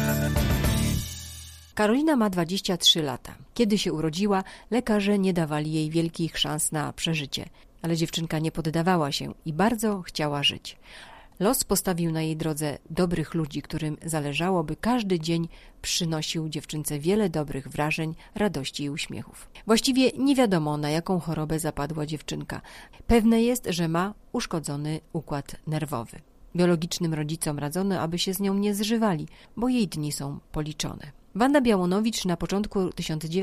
Karolina ma 23 lata. Kiedy się urodziła, lekarze nie dawali jej wielkich szans na przeżycie, ale dziewczynka nie poddawała się i bardzo chciała żyć. Los postawił na jej drodze dobrych ludzi, którym zależało, by każdy dzień przynosił dziewczynce wiele dobrych wrażeń, radości i uśmiechów. Właściwie nie wiadomo, na jaką chorobę zapadła dziewczynka. Pewne jest, że ma uszkodzony układ nerwowy. Biologicznym rodzicom radzono, aby się z nią nie zżywali, bo jej dni są policzone. Wanda Białonowicz na początku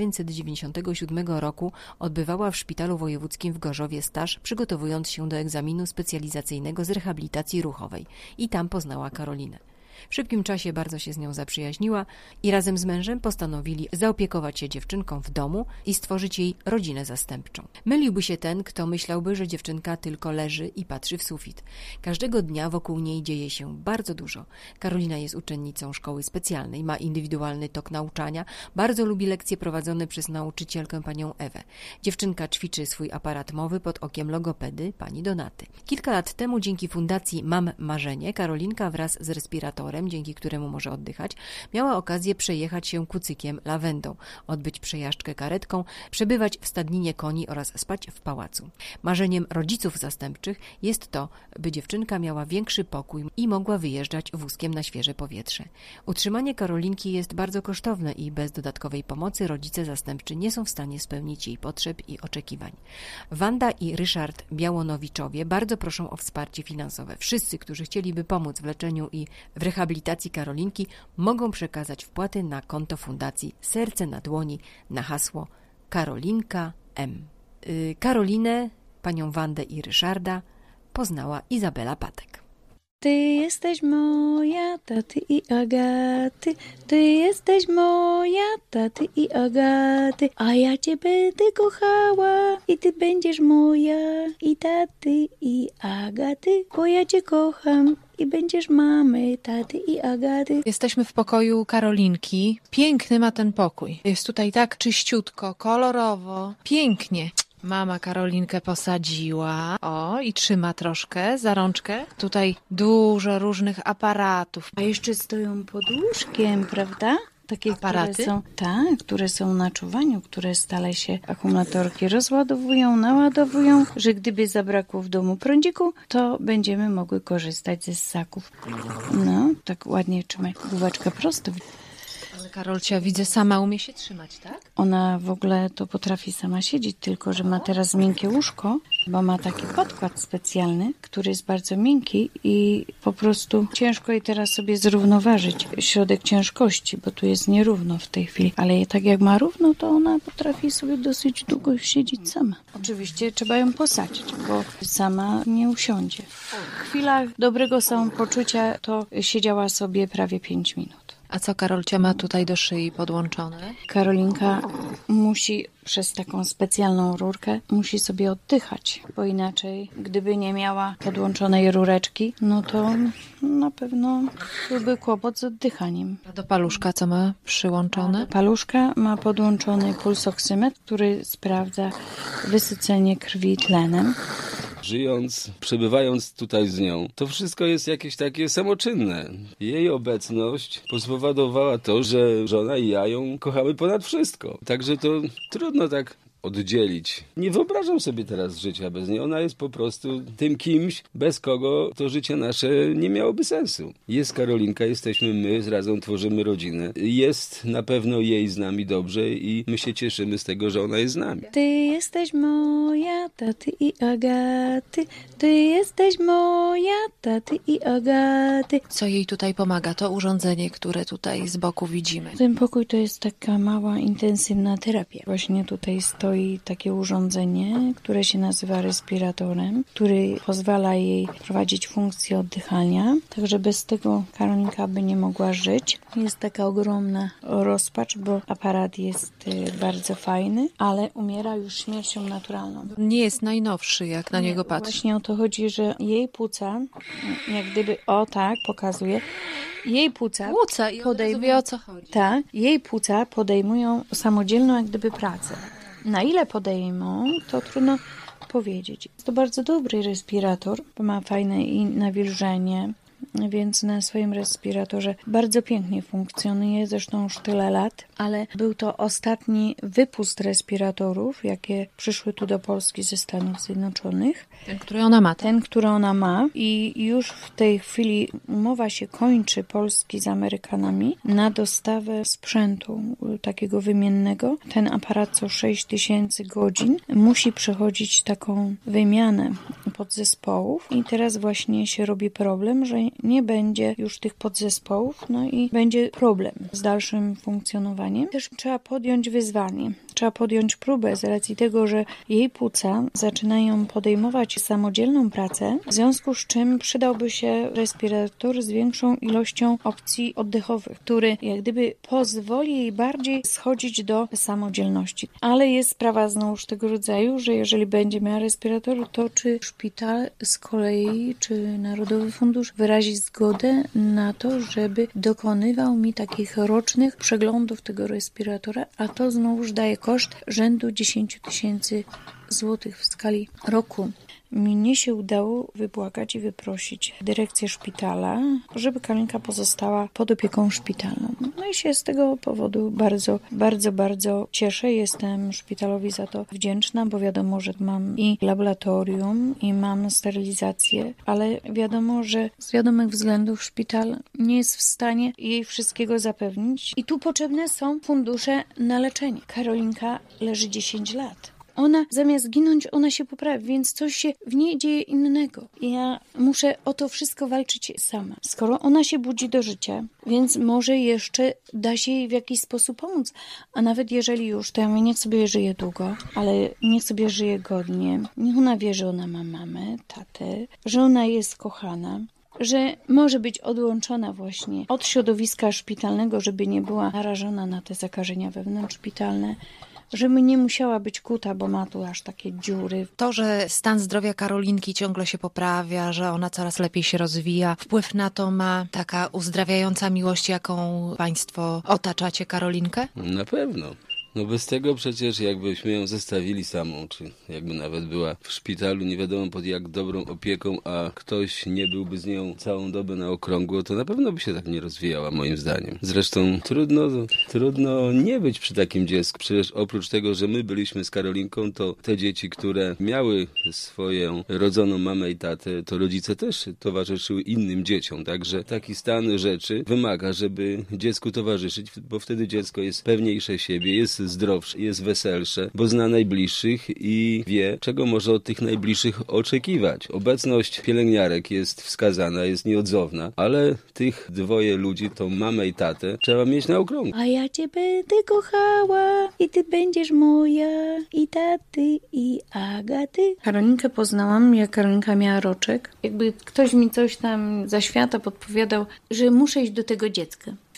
1997 roku odbywała w Szpitalu Wojewódzkim w Gorzowie staż, przygotowując się do egzaminu specjalizacyjnego z rehabilitacji ruchowej i tam poznała Karolinę. W szybkim czasie bardzo się z nią zaprzyjaźniła i razem z mężem postanowili zaopiekować się dziewczynką w domu i stworzyć jej rodzinę zastępczą. Myliłby się ten, kto myślałby, że dziewczynka tylko leży i patrzy w sufit. Każdego dnia wokół niej dzieje się bardzo dużo. Karolina jest uczennicą szkoły specjalnej, ma indywidualny tok nauczania, bardzo lubi lekcje prowadzone przez nauczycielkę panią Ewę. Dziewczynka ćwiczy swój aparat mowy pod okiem logopedy pani Donaty. Kilka lat temu dzięki fundacji Mam Marzenie Karolinka wraz z respiratorem, dzięki któremu może oddychać, miała okazję przejechać się kucykiem lawendą, odbyć przejażdżkę karetką, przebywać w stadninie koni oraz spać w pałacu. Marzeniem rodziców zastępczych jest to, by dziewczynka miała większy pokój i mogła wyjeżdżać wózkiem na świeże powietrze. Utrzymanie Karolinki jest bardzo kosztowne i bez dodatkowej pomocy rodzice zastępczy nie są w stanie spełnić jej potrzeb i oczekiwań. Wanda i Ryszard Białonowiczowie bardzo proszą o wsparcie finansowe. Wszyscy, którzy chcieliby pomóc w leczeniu i w rehabilitacji Karolinki, mogą przekazać wpłaty na konto fundacji Serce na dłoni na hasło Karolinka M. Karolinę, panią Wandę i Ryszarda poznała Izabela Patek. Ty jesteś moja, taty i Agaty. Ty jesteś moja, taty i Agaty. A ja cię będę kochała i ty będziesz moja i taty i Agaty. Bo ja cię kocham i będziesz mamy, taty i Agaty. Jesteśmy w pokoju Karolinki. Piękny ma ten pokój. Jest tutaj tak czyściutko, kolorowo. Pięknie. Mama Karolinkę posadziła, i trzyma troszkę za rączkę. Tutaj dużo różnych aparatów. A jeszcze stoją pod łóżkiem, prawda? Takie aparaty? Które są na czuwaniu, które stale się akumulatorki rozładowują, naładowują, że gdyby zabrakło w domu prądziku, to będziemy mogły korzystać ze ssaków. Tak ładnie trzymaj główeczkę prosto. Ale Karolcia, widzę, sama umie się trzymać, tak? Ona w ogóle to potrafi sama siedzieć, tylko że ma teraz miękkie łóżko, bo ma taki podkład specjalny, który jest bardzo miękki i po prostu ciężko jej teraz sobie zrównoważyć środek ciężkości, bo tu jest nierówno w tej chwili. Ale tak jak ma równo, to ona potrafi sobie dosyć długo siedzieć sama. Oczywiście trzeba ją posadzić, bo sama nie usiądzie. W chwilach dobrego samopoczucia to siedziała sobie prawie 5 minut. A co Karolcia ma tutaj do szyi podłączone? Karolinka musi przez taką specjalną rurkę musi sobie oddychać, bo inaczej, gdyby nie miała podłączonej rureczki, no to na pewno byłby kłopot z oddychaniem. A do paluszka co ma przyłączone? Do paluszka ma podłączony pulsoksymetr, który sprawdza wysycenie krwi tlenem. żyjąc, przebywając tutaj z nią, to wszystko jest jakieś takie samoczynne. Jej obecność spowodowała to, że żona i ja ją kochamy ponad wszystko. Także to trudno tak oddzielić. Nie wyobrażam sobie teraz życia bez niej. Ona jest po prostu tym kimś, bez kogo to życie nasze nie miałoby sensu. Jest Karolinka, jesteśmy my, razem tworzymy rodzinę. Jest na pewno jej z nami dobrze i my się cieszymy z tego, że ona jest z nami. Ty jesteś moja, taty i Agaty. Ty jesteś moja, taty i Agaty. Co jej tutaj pomaga? To urządzenie, które tutaj z boku widzimy. Ten pokój to jest taka mała, intensywna terapia. Właśnie tutaj stoi takie urządzenie, które się nazywa respiratorem, który pozwala jej prowadzić funkcję oddychania. Także bez tego Karolinka by nie mogła żyć. Jest taka ogromna rozpacz, bo aparat jest bardzo fajny, ale umiera już śmiercią naturalną. Nie jest najnowszy, jak na niego patrzy. Właśnie o to chodzi, że jej płuca, jak gdyby, o tak, pokazuje, jej płuca wie, o co chodzi. Tak, jej płuca podejmują samodzielną jak gdyby pracę. Na ile podejmą, to trudno powiedzieć. Jest to bardzo dobry respirator, bo ma fajne i nawilżenie, więc na swoim respiratorze bardzo pięknie funkcjonuje, zresztą już tyle lat, ale był to ostatni wypust respiratorów, jakie przyszły tu do Polski ze Stanów Zjednoczonych. Ten, który ona ma. Ten, który ona ma i już w tej chwili umowa się kończy Polski z Amerykanami na dostawę sprzętu takiego wymiennego. Ten aparat co 6000 godzin musi przechodzić taką wymianę podzespołów i teraz właśnie się robi problem, że nie będzie już tych podzespołów, no i będzie problem z dalszym funkcjonowaniem. Też trzeba podjąć wyzwanie. Trzeba podjąć próbę z racji tego, że jej płuca zaczynają podejmować samodzielną pracę, w związku z czym przydałby się respirator z większą ilością opcji oddechowych, który jak gdyby pozwoli jej bardziej schodzić do samodzielności. Ale jest sprawa znowuż tego rodzaju, że jeżeli będzie miała respirator, to czy szpital z kolei, czy Narodowy Fundusz wyrazi zgodę na to, żeby dokonywał mi takich rocznych przeglądów tego respiratora, a to znowuż daje koszt rzędu 10 000 złotych w skali roku. Mnie się udało wybłagać i wyprosić dyrekcję szpitala, żeby Karolinka pozostała pod opieką szpitalną. No i się z tego powodu bardzo cieszę. Jestem szpitalowi za to wdzięczna, bo wiadomo, że mam i laboratorium, i mam sterylizację, ale wiadomo, że z wiadomych względów szpital nie jest w stanie jej wszystkiego zapewnić. I tu potrzebne są fundusze na leczenie. Karolinka leży 10 lat. Ona zamiast ginąć, ona się poprawi, więc coś się w niej dzieje innego. Ja muszę o to wszystko walczyć sama. Skoro ona się budzi do życia, więc może jeszcze da się jej w jakiś sposób pomóc. A nawet jeżeli już, to ja mówię, niech sobie żyje długo, ale niech sobie żyje godnie. Niech ona wie, że ona ma mamę, tatę, że ona jest kochana, że może być odłączona właśnie od środowiska szpitalnego, żeby nie była narażona na te zakażenia wewnątrzszpitalne, żeby nie musiała być kuta, bo ma tu aż takie dziury. To, że stan zdrowia Karolinki ciągle się poprawia, że ona coraz lepiej się rozwija, wpływ na to ma taka uzdrawiająca miłość, jaką państwo otaczacie Karolinkę? Na pewno. No bez tego przecież jakbyśmy ją zostawili samą, czy jakby nawet była w szpitalu, nie wiadomo pod jak dobrą opieką, a ktoś nie byłby z nią całą dobę na okrągło, to na pewno by się tak nie rozwijała, moim zdaniem. Zresztą trudno nie być przy takim dziecku. Przecież oprócz tego, że my byliśmy z Karolinką, to te dzieci, które miały swoją rodzoną mamę i tatę, to rodzice też towarzyszyły innym dzieciom. Także taki stan rzeczy wymaga, żeby dziecku towarzyszyć, bo wtedy dziecko jest pewniejsze siebie, jest zdrowsze, jest weselsze, bo zna najbliższych i wie, czego może od tych najbliższych oczekiwać. Obecność pielęgniarek jest wskazana, jest nieodzowna, ale tych dwoje ludzi, tą mamę i tatę, trzeba mieć na okrągło. A ja cię będę kochała i ty będziesz moja, i taty, i Agaty. Karolinkę poznałam, jak Karolinka miała roczek. Jakby ktoś mi coś tam za świata podpowiadał, że muszę iść do tego dziecka.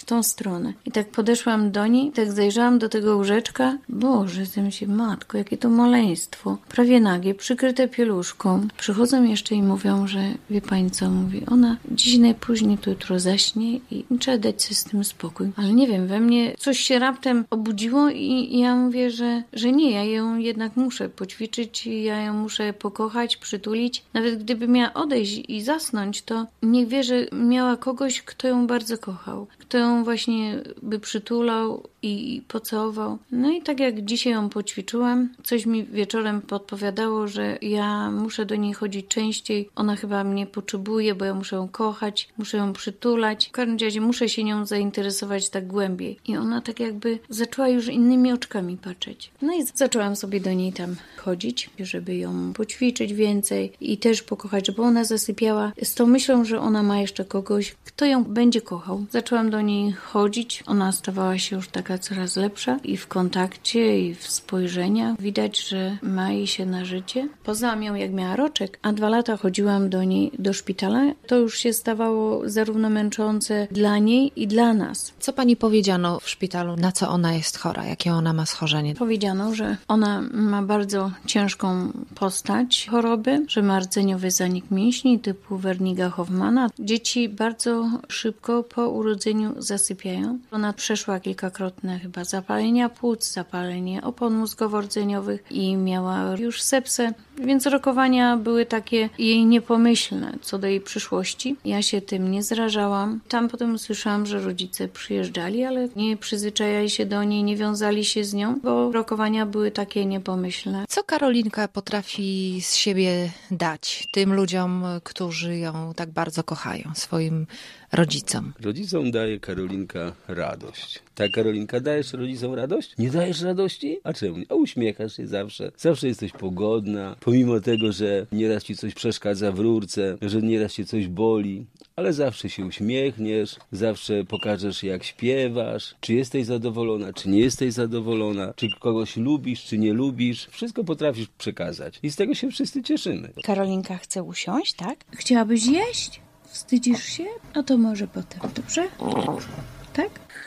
w tą stronę. I tak podeszłam do niej, tak zajrzałam do tego łóżeczka. Boże, zem się, matko, jakie to maleństwo. Prawie nagie, przykryte pieluszką. Przychodzą jeszcze i mówią, że wie pani co, mówi, ona dziś najpóźniej to jutro zaśnie i trzeba dać sobie z tym spokój. Ale nie wiem, we mnie coś się raptem obudziło i ja mówię, że nie, ja ją jednak muszę poćwiczyć, ja ją muszę pokochać, przytulić. Nawet gdyby miała odejść i zasnąć, to niech wie, że miała kogoś, kto ją bardzo kochał, kto ją właśnie by przytulał i pocałował. No i tak jak dzisiaj ją poćwiczyłam, coś mi wieczorem podpowiadało, że ja muszę do niej chodzić częściej. Ona chyba mnie potrzebuje, bo ja muszę ją kochać, muszę ją przytulać. W każdym razie muszę się nią zainteresować tak głębiej. I ona tak jakby zaczęła już innymi oczkami patrzeć. No i zaczęłam sobie do niej tam chodzić, żeby ją poćwiczyć więcej i też pokochać, bo ona zasypiała z tą myślą, że ona ma jeszcze kogoś, kto ją będzie kochał. Zaczęłam do niej chodzić. Ona stawała się już taka coraz lepsza i w kontakcie, i w spojrzeniach. Widać, że ma jej się na życie. Poznałam ją, jak miała roczek, a 2 lata chodziłam do niej do szpitala. To już się stawało zarówno męczące dla niej i dla nas. Co pani powiedziano w szpitalu, na co ona jest chora, jakie ona ma schorzenie? Powiedziano, że ona ma bardzo ciężką postać choroby, że ma rdzeniowy zanik mięśni typu Werniga-Hoffmana. Dzieci bardzo szybko po urodzeniu zasypiają. Ona przeszła kilkakrotne chyba zapalenia płuc, zapalenie opon mózgowo-rdzeniowych i miała już sepsę, więc rokowania były takie jej niepomyślne co do jej przyszłości. Ja się tym nie zrażałam. Tam potem usłyszałam, że rodzice przyjeżdżali, ale nie przyzwyczajali się do niej, nie wiązali się z nią, bo rokowania były takie niepomyślne. Co Karolinka potrafi z siebie dać tym ludziom, którzy ją tak bardzo kochają, swoim rodzicom? Rodzicom daje Karolinka radość. Tak, Karolinka, dajesz rodzicom radość? Nie dajesz radości? A czemu? A uśmiechasz się zawsze. Zawsze jesteś pogodna, pomimo tego, że nieraz ci coś przeszkadza w rurce, że nieraz cię coś boli, ale zawsze się uśmiechniesz, zawsze pokażesz, jak śpiewasz, czy jesteś zadowolona, czy nie jesteś zadowolona, czy kogoś lubisz, czy nie lubisz. Wszystko potrafisz przekazać i z tego się wszyscy cieszymy. Karolinka chce usiąść, tak? Chciałabyś jeść? Wstydzisz się? No to może potem, dobrze? Tak?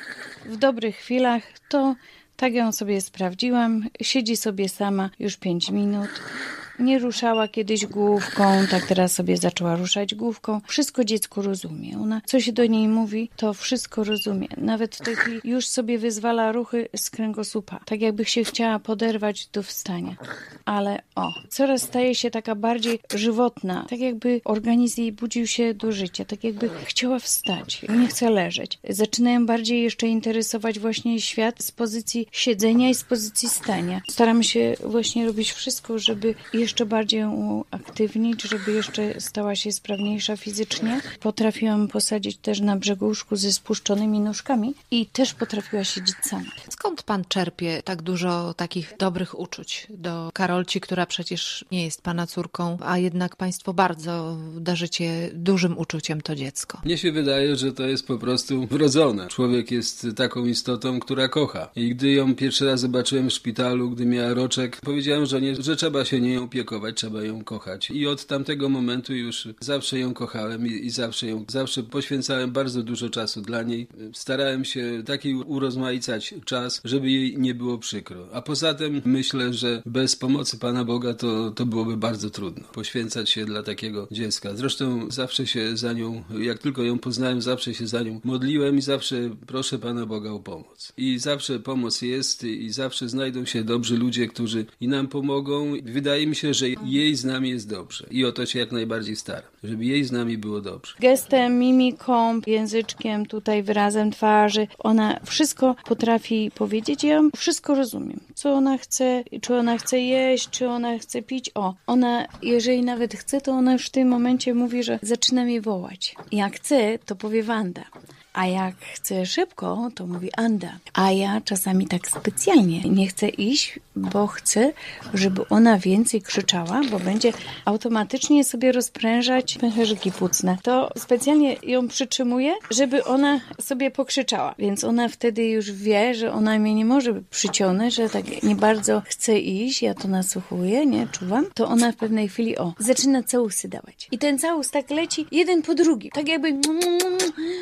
W dobrych chwilach to tak ją sobie sprawdziłam. Siedzi sobie sama już 5 minut. Nie ruszała kiedyś główką, tak teraz sobie zaczęła ruszać główką. Wszystko dziecko rozumie. Ona, co się do niej mówi, to wszystko rozumie. Nawet w tej chwili już sobie wyzwala ruchy z kręgosłupa. Tak jakby się chciała poderwać do wstania. Ale coraz staje się taka bardziej żywotna. Tak jakby organizm jej budził się do życia. Tak jakby chciała wstać. Nie chce leżeć. Zaczynają bardziej jeszcze interesować właśnie świat z pozycji siedzenia i z pozycji stania. Staramy się właśnie robić wszystko, żeby jeszcze bardziej ją uaktywnić, żeby jeszcze stała się sprawniejsza fizycznie. Potrafiłam posadzić też na brzegu łóżku ze spuszczonymi nóżkami i też potrafiła siedzieć sama. Skąd pan czerpie tak dużo takich dobrych uczuć do Karolci, która przecież nie jest pana córką, a jednak państwo bardzo darzycie dużym uczuciem to dziecko? Mnie się wydaje, że to jest po prostu wrodzone. Człowiek jest taką istotą, która kocha. I gdy ją pierwszy raz zobaczyłem w szpitalu, gdy miała roczek, powiedziałem żonie, że trzeba się nią opiekować, trzeba ją kochać. I od tamtego momentu już zawsze ją kochałem i zawsze poświęcałem bardzo dużo czasu dla niej. Starałem się taki urozmaicać czas, żeby jej nie było przykro. A poza tym myślę, że bez pomocy Pana Boga to byłoby bardzo trudno. Poświęcać się dla takiego dziecka. Zresztą zawsze się za nią, jak tylko ją poznałem, zawsze się za nią modliłem i zawsze proszę Pana Boga o pomoc. I zawsze pomoc jest i zawsze znajdą się dobrzy ludzie, którzy i nam pomogą. Wydaje mi się, że jej z nami jest dobrze. I o to się jak najbardziej staram. Żeby jej z nami było dobrze. Gestem, mimiką, języczkiem, tutaj wyrazem twarzy. Ona wszystko potrafi powiedzieć. Ja wszystko rozumiem. Co ona chce, czy ona chce jeść, czy ona chce pić. Ona, jeżeli nawet chce, to ona już w tym momencie mówi, że zaczyna mnie wołać. Jak chce, to powie Wanda. A jak chce szybko, to mówi Anda. A ja czasami tak specjalnie nie chcę iść, bo chcę, żeby ona więcej krzyczała, bo będzie automatycznie sobie rozprężać pęcherzyki płucne. To specjalnie ją przytrzymuję, żeby ona sobie pokrzyczała. Więc ona wtedy już wie, że ona mnie nie może przyciągnąć, że tak nie bardzo chce iść, ja to nasłuchuję, nie, czuwam. To ona w pewnej chwili, zaczyna całusy dawać. I ten całus tak leci jeden po drugim. Tak jakby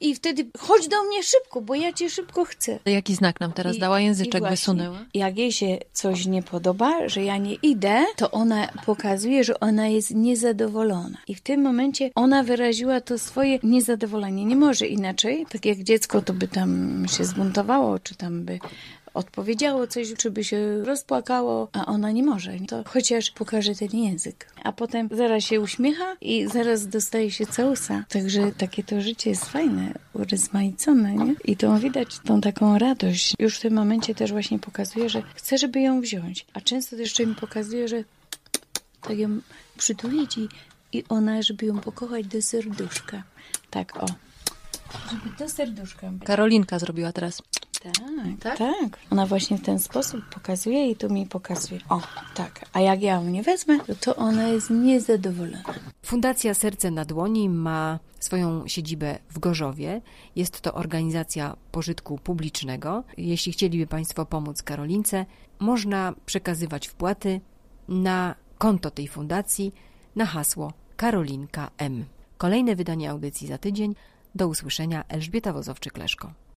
i wtedy chodź do mnie szybko, bo ja cię szybko chcę. Jaki znak nam teraz dała? Języczek właśnie, wysunęła? Jak jej się coś nie podoba, że ja nie idę, to ona pokazuje, że ona jest niezadowolona. I w tym momencie ona wyraziła to swoje niezadowolenie. Nie może inaczej. Tak jak dziecko, to by tam się zbuntowało, czy tam by odpowiedziało coś, czy by się rozpłakało, a ona nie może. To chociaż pokaże ten język. A potem zaraz się uśmiecha i zaraz dostaje się całusa. Także takie to życie jest fajne, urozmaicone, nie? I to widać tą taką radość. Już w tym momencie też właśnie pokazuje, że chce, żeby ją wziąć. A często też jeszcze mi pokazuje, że tak ją przytulić i ona, żeby ją pokochać do serduszka. Tak, o. Żeby do serduszka. Karolinka zrobiła teraz. Tak. Ona właśnie w ten sposób pokazuje i tu mi pokazuje. O, tak. A jak ja ją nie wezmę, to ona jest niezadowolona. Fundacja Serce na Dłoni ma swoją siedzibę w Gorzowie. Jest to organizacja pożytku publicznego. Jeśli chcieliby Państwo pomóc Karolince, można przekazywać wpłaty na konto tej fundacji na hasło Karolinka M. Kolejne wydanie audycji za tydzień. Do usłyszenia. Elżbieta Wozowczyk-Leszko.